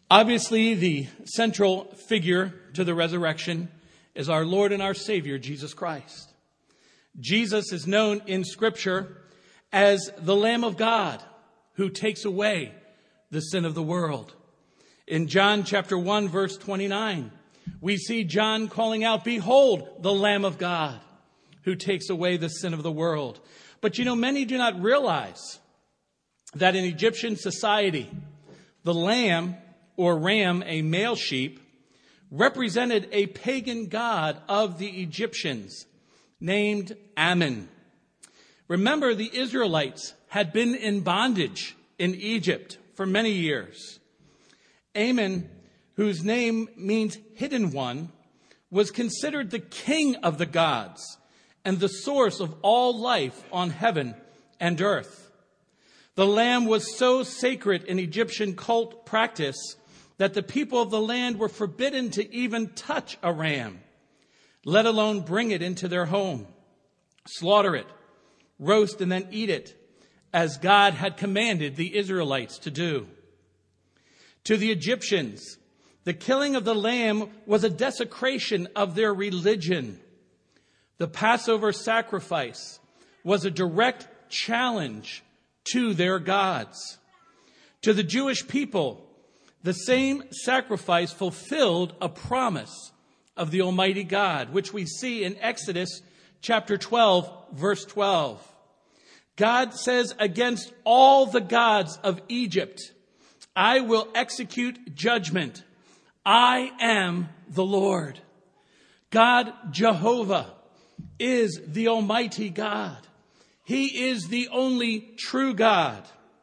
Obviously, the central figure to the resurrection is our Lord and our Savior, Jesus Christ. Jesus is known in Scripture as the Lamb of God who takes away the sin of the world. In John chapter 1, verse 29, we see John calling out, "Behold, the Lamb of God who takes away the sin of the world." But many do not realize that in Egyptian society, the lamb or ram, a male sheep, represented a pagan god of the Egyptians named Ammon. Remember, the Israelites had been in bondage in Egypt for many years. Ammon, whose name means hidden one, was considered the king of the gods and the source of all life on heaven and earth. The lamb was so sacred in Egyptian cult practice that the people of the land were forbidden to even touch a ram, let alone bring it into their home, slaughter it, roast and then eat it, as God had commanded the Israelites to do. To the Egyptians, the killing of the lamb was a desecration of their religion. The Passover sacrifice was a direct challenge to their gods. To the Jewish people, the same sacrifice fulfilled a promise of the Almighty God, which we see in Exodus chapter 12, verse 12. God says, "Against all the gods of Egypt, I will execute judgment. I am the Lord." God, Jehovah, is the Almighty God. He is the only true God.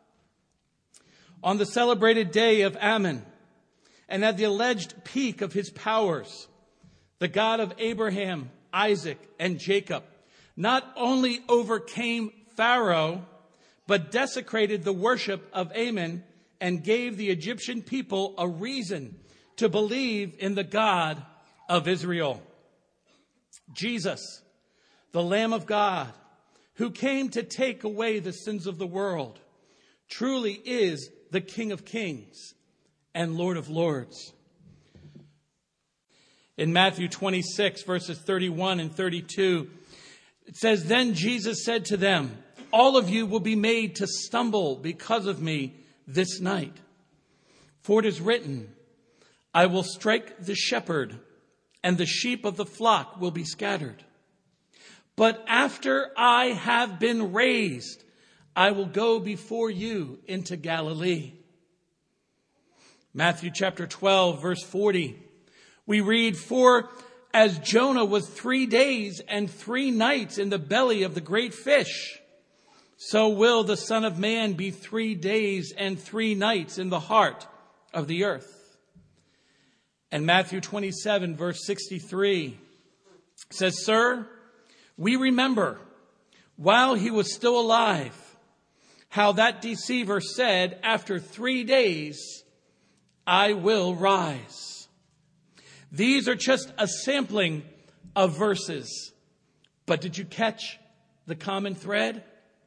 On the celebrated day of Ammon, and at the alleged peak of his powers, the God of Abraham, Isaac, and Jacob not only overcame Pharaoh, but desecrated the worship of Ammon and gave the Egyptian people a reason to believe in the God of Israel. Jesus, the Lamb of God, who came to take away the sins of the world, truly is the King of Kings and Lord of Lords. In Matthew 26, verses 31 and 32, it says, "Then Jesus said to them, 'All of you will be made to stumble because of me this night. For it is written, I will strike the shepherd, and the sheep of the flock will be scattered. But after I have been raised, I will go before you into Galilee.'" Matthew chapter 12, verse 40, we read, "For as Jonah was 3 days and 3 nights in the belly of the great fish, so will the Son of Man be 3 days and 3 nights in the heart of the earth." And Matthew 27, verse 63 says, "Sir, we remember while he was still alive, how that deceiver said, 'After 3 days, I will rise.'" These are just a sampling of verses. But did you catch the common thread?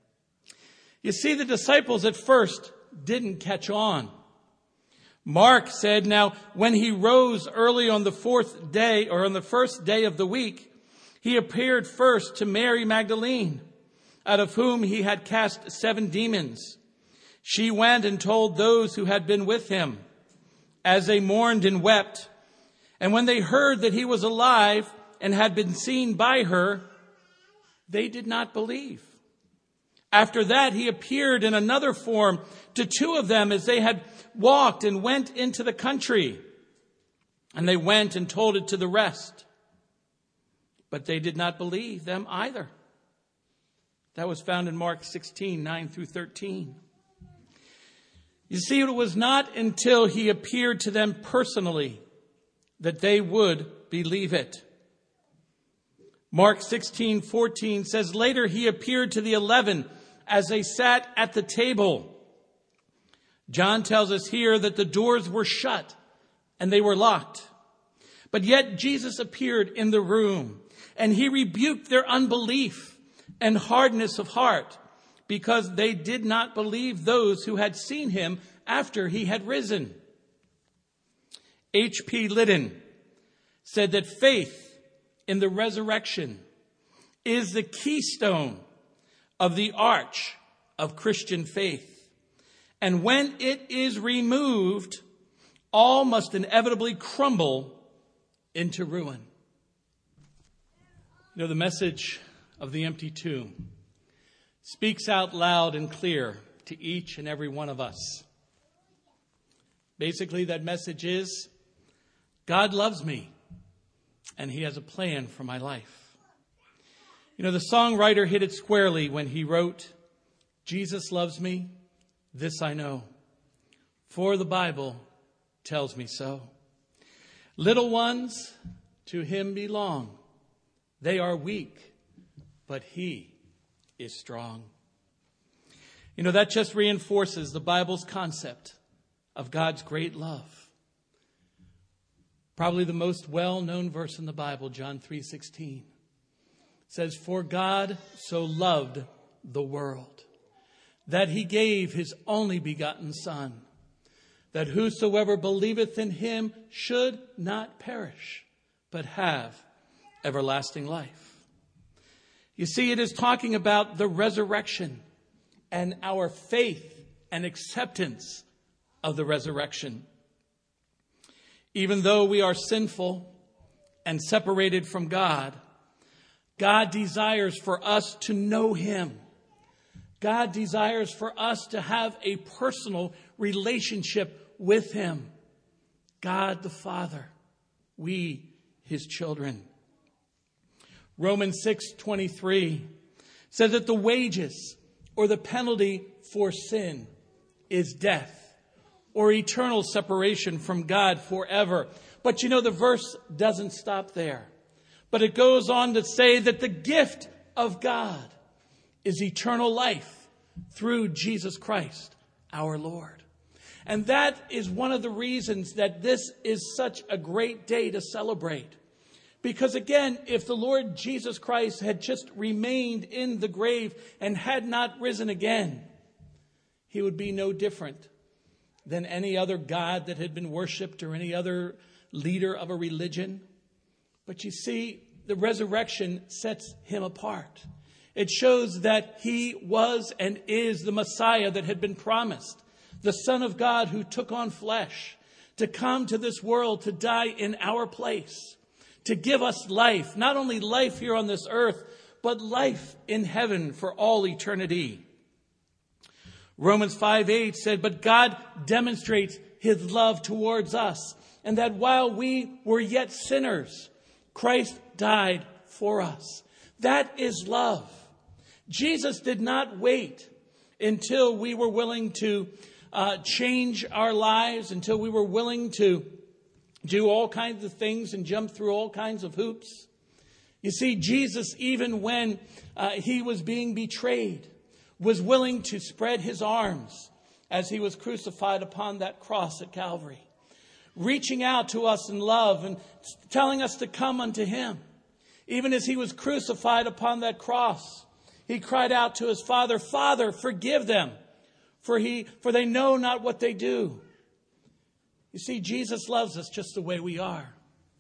You see, the disciples at first didn't catch on. Mark said, "Now, when he rose early on the 4th day, or on the first day of the week, he appeared first to Mary Magdalene, out of whom he had cast 7 demons. She went and told those who had been with him, as they mourned and wept. And when they heard that he was alive and had been seen by her, they did not believe. After that, he appeared in another form to 2 of them as they had walked and went into the country. And they went and told it to the rest. But they did not believe them either." That was found in Mark 16, 9 through 13. You see, it was not until he appeared to them personally that they would believe it. Mark 16:14 says, "Later he appeared to the 11 as they sat at the table." John tells us here that the doors were shut and they were locked. But yet Jesus appeared in the room, and he rebuked their unbelief and hardness of heart, because they did not believe those who had seen him after he had risen. H.P. Liddon said that faith in the resurrection is the keystone of the arch of Christian faith. And when it is removed, all must inevitably crumble into ruin. You know, the message of the empty tomb speaks out loud and clear to each and every one of us. Basically, that message is, God loves me, and he has a plan for my life. You know, the songwriter hit it squarely when he wrote, Jesus loves me, this I know, for the Bible tells me so. Little ones to him belong. They are weak, but he is strong. You know, that just reinforces the Bible's concept of God's great love. Probably the most well-known verse in the Bible, John 3:16, says, For God so loved the world that he gave his only begotten Son, that whosoever believeth in him should not perish, but have everlasting life. You see, it is talking about the resurrection and our faith and acceptance of the resurrection. Even though we are sinful and separated from God, God desires for us to know him. God desires for us to have a personal relationship with him. God the Father, we his children. Romans 6:23 says that the wages or the penalty for sin is death or eternal separation from God forever. But you know, the verse doesn't stop there. But it goes on to say that the gift of God is eternal life through Jesus Christ, our Lord. And that is one of the reasons that this is such a great day to celebrate. Because again, if the Lord Jesus Christ had just remained in the grave and had not risen again, he would be no different than any other god that had been worshipped or any other leader of a religion. But you see, the resurrection sets him apart. It shows that he was and is the Messiah that had been promised, the Son of God who took on flesh to come to this world to die in our place, to give us life, not only life here on this earth, but life in heaven for all eternity. Romans 5:8 said, But God demonstrates his love towards us, and that while we were yet sinners, Christ died for us. That is love. Jesus did not wait until we were willing to change our lives, until we were willing to do all kinds of things and jump through all kinds of hoops. You see, Jesus, even when he was being betrayed, was willing to spread his arms as he was crucified upon that cross at Calvary, reaching out to us in love and telling us to come unto him. Even as he was crucified upon that cross, he cried out to his Father, Father, forgive them, for they know not what they do. You see, Jesus loves us just the way we are.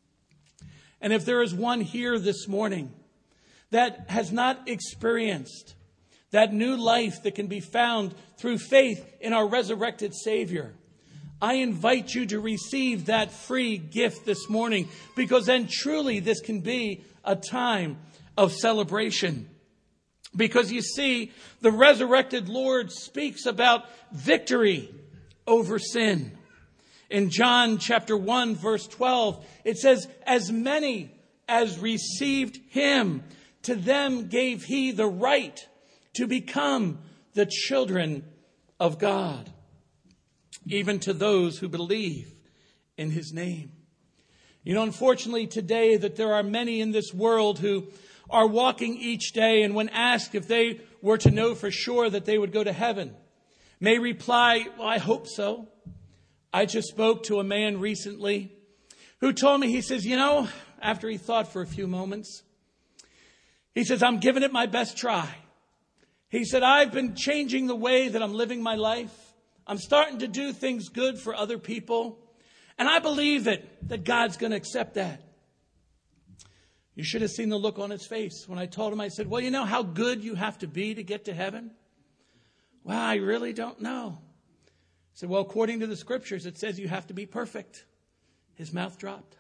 And if there is one here this morning that has not experienced that new life that can be found through faith in our resurrected Savior, I invite you to receive that free gift this morning, because then truly this can be a time of celebration. Because you see, the resurrected Lord speaks about victory over sin. In John chapter 1, verse 12, it says, As many as received him, to them gave he the right to become the children of God, even to those who believe in his name. You know, unfortunately today that there are many in this world who are walking each day, and when asked if they were to know for sure that they would go to heaven, may reply, well, I hope so. I just spoke to a man recently who told me, he says, you know, after he thought for a few moments, he says, I'm giving it my best try. He said, I've been changing the way that I'm living my life. I'm starting to do things good for other people. And I believe that God's going to accept that. You should have seen the look on his face when I told him. I said, well, you know how good you have to be to get to heaven? Well, I really don't know. I said, well, according to the scriptures, it says you have to be perfect. His mouth dropped.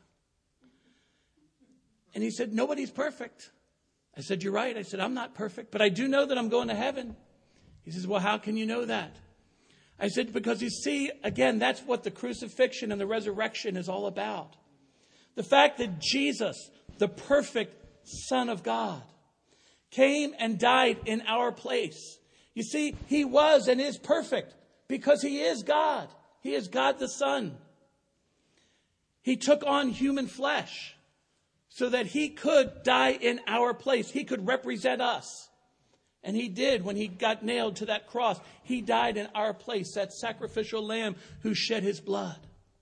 And he said, nobody's perfect. I said, you're right. I said, I'm not perfect, but I do know that I'm going to heaven. He says, well, how can you know that? I said, because you see, again, that's what the crucifixion and the resurrection is all about. The fact that Jesus, the perfect Son of God, came and died in our place. You see, he was and is perfect because he is God. He is God the Son. He took on human flesh so that he could die in our place. He could represent us. And he did when he got nailed to that cross. He died in our place, that sacrificial lamb who shed his blood.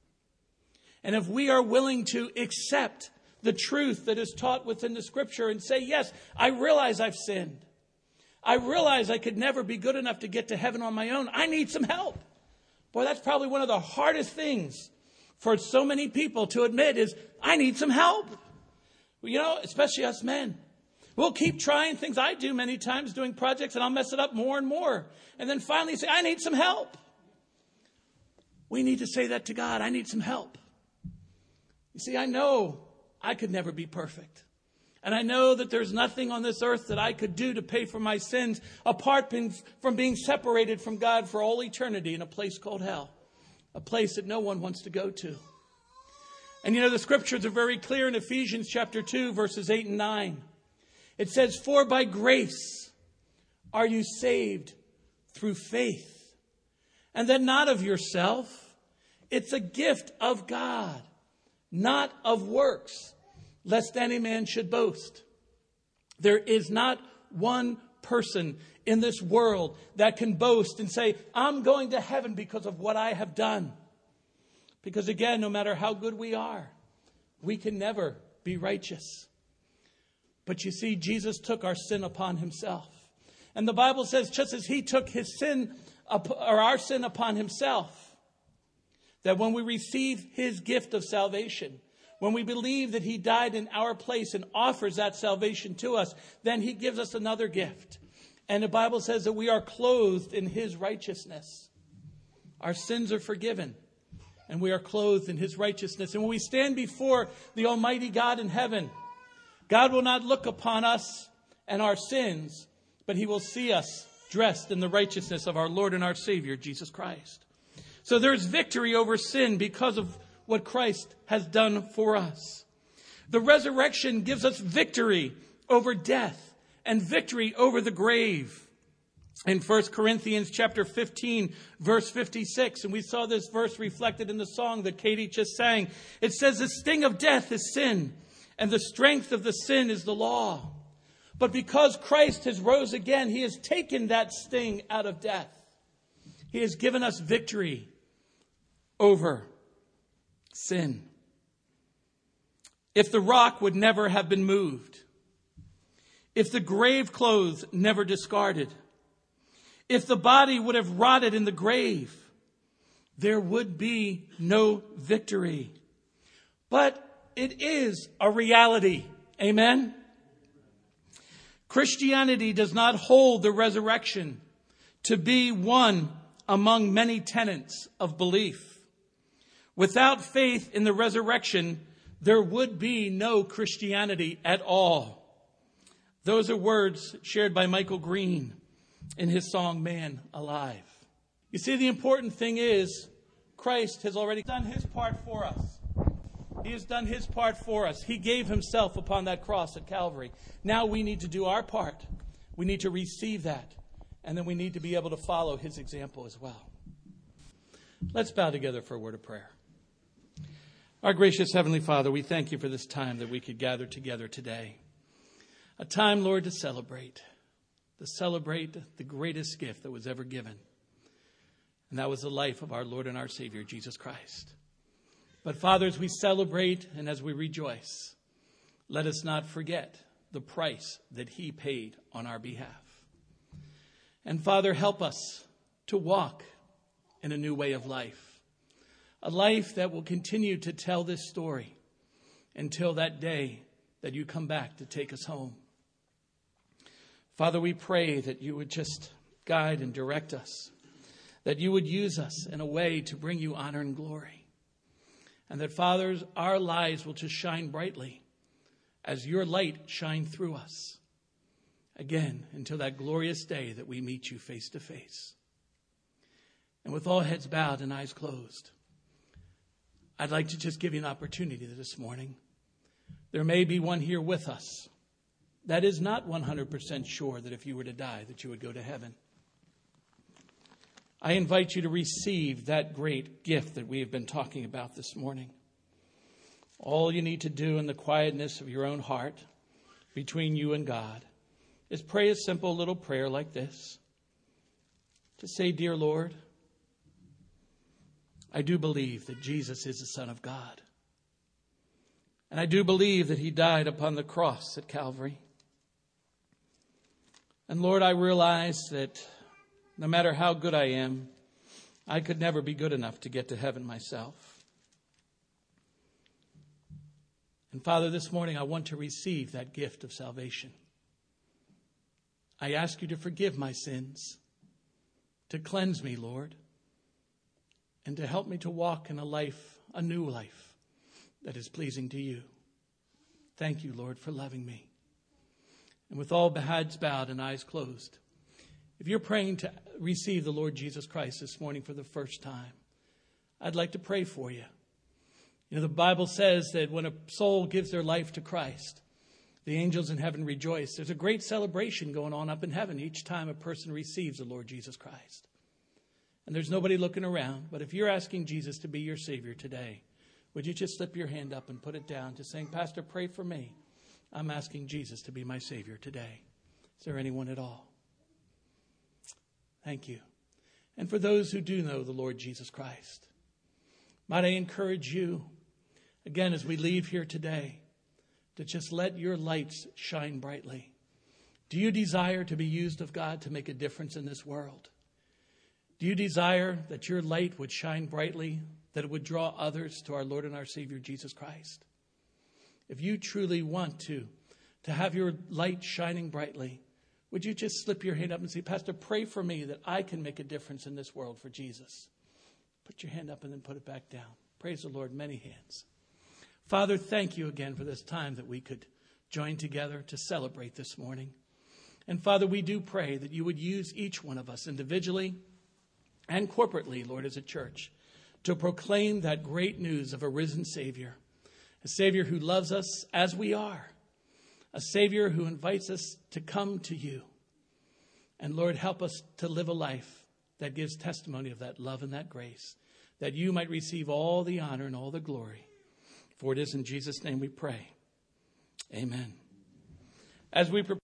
And if we are willing to accept the truth that is taught within the scripture and say, yes, I realize I've sinned. I realize I could never be good enough to get to heaven on my own. I need some help. Boy, that's probably one of the hardest things for so many people to admit is, I need some help. Well, you know, especially us men. We'll keep trying things. I do many times doing projects and I'll mess it up more and more. And then finally say, I need some help. We need to say that to God. I need some help. You see, I know I could never be perfect. And I know that there's nothing on this earth that I could do to pay for my sins apart from being separated from God for all eternity in a place called hell. A place that no one wants to go to. And you know, the scriptures are very clear in Ephesians chapter 2, verses 8 and 9. It says, for by grace are you saved through faith. And that not of yourself. It's a gift of God, not of works, lest any man should boast. There is not one person in this world that can boast and say, I'm going to heaven because of what I have done. Because again, no matter how good we are, we can never be righteous. But you see, Jesus took our sin upon himself. And the Bible says, just as he took his sin, or our sin upon himself, that when we receive his gift of salvation, when we believe that he died in our place and offers that salvation to us, then he gives us another gift. And the Bible says that we are clothed in his righteousness. Our sins are forgiven. And we are clothed in his righteousness. And when we stand before the Almighty God in heaven, God will not look upon us and our sins, but he will see us dressed in the righteousness of our Lord and our Savior, Jesus Christ. So there's victory over sin because of what Christ has done for us. The resurrection gives us victory over death and victory over the grave. In 1 Corinthians chapter 15, verse 56, and we saw this verse reflected in the song that Katie just sang. It says, the sting of death is sin, and the strength of the sin is the law. But because Christ has rose again, he has taken that sting out of death. He has given us victory over sin. If the rock would never have been moved, if the grave clothes never discarded, if the body would have rotted in the grave, there would be no victory. But it is a reality. Amen? Christianity does not hold the resurrection to be one among many tenets of belief. Without faith in the resurrection, there would be no Christianity at all. Those are words shared by Michael Green in his song, Man Alive. You see, the important thing is Christ has already done his part for us. He has done his part for us. He gave himself upon that cross at Calvary. Now we need to do our part. We need to receive that. And then we need to be able to follow his example as well. Let's bow together for a word of prayer. Our gracious Heavenly Father, we thank you for this time that we could gather together today. A time, Lord, to celebrate the greatest gift that was ever given. And that was the life of our Lord and our Savior, Jesus Christ. But Father, as we celebrate and as we rejoice, let us not forget the price that he paid on our behalf. And Father, help us to walk in a new way of life. a life that will continue to tell this story until that day that you come back to take us home. Father, we pray that you would just guide and direct us, that you would use us in a way to bring you honor and glory, and that, Father, our lives will just shine brightly as your light shines through us, again, until that glorious day that we meet you face to face. And with all heads bowed and eyes closed, I'd like to just give you an opportunity this morning. There may be one here with us that is not 100% sure that if you were to die, that you would go to heaven. I invite you to receive that great gift that we have been talking about this morning. All you need to do in the quietness of your own heart, between you and God, is pray a simple little prayer like this. To say, Dear Lord, I do believe that Jesus is the Son of God. And I do believe that he died upon the cross at Calvary. And Lord, I realize that no matter how good I am, I could never be good enough to get to heaven myself. And Father, this morning I want to receive that gift of salvation. I ask you to forgive my sins, to cleanse me, Lord, and to help me to walk in a new life that is pleasing to you. Thank you, Lord, for loving me. And with all heads bowed and eyes closed, if you're praying to receive the Lord Jesus Christ this morning for the first time, I'd like to pray for you. You know, the Bible says that when a soul gives their life to Christ, the angels in heaven rejoice. There's a great celebration going on up in heaven each time a person receives the Lord Jesus Christ. And there's nobody looking around. But if you're asking Jesus to be your Savior today, would you just slip your hand up and put it down, just saying, Pastor, pray for me. I'm asking Jesus to be my Savior today. Is there anyone at all? Thank you. And for those who do know the Lord Jesus Christ, might I encourage you, again, as we leave here today, to just let your lights shine brightly. Do you desire to be used of God to make a difference in this world? Do you desire that your light would shine brightly, that it would draw others to our Lord and our Savior, Jesus Christ? If you truly want to have your light shining brightly, would you just slip your hand up and say, Pastor, pray for me that I can make a difference in this world for Jesus? Put your hand up and then put it back down. Praise the Lord. Many hands. Father, thank you again for this time that we could join together to celebrate this morning. And Father, we do pray that you would use each one of us individually and corporately, Lord, as a church, to proclaim that great news of a risen Savior, a Savior who loves us as we are, a Savior who invites us to come to you. And Lord, help us to live a life that gives testimony of that love and that grace, that you might receive all the honor and all the glory. For it is in Jesus' name we pray. Amen. As we prepare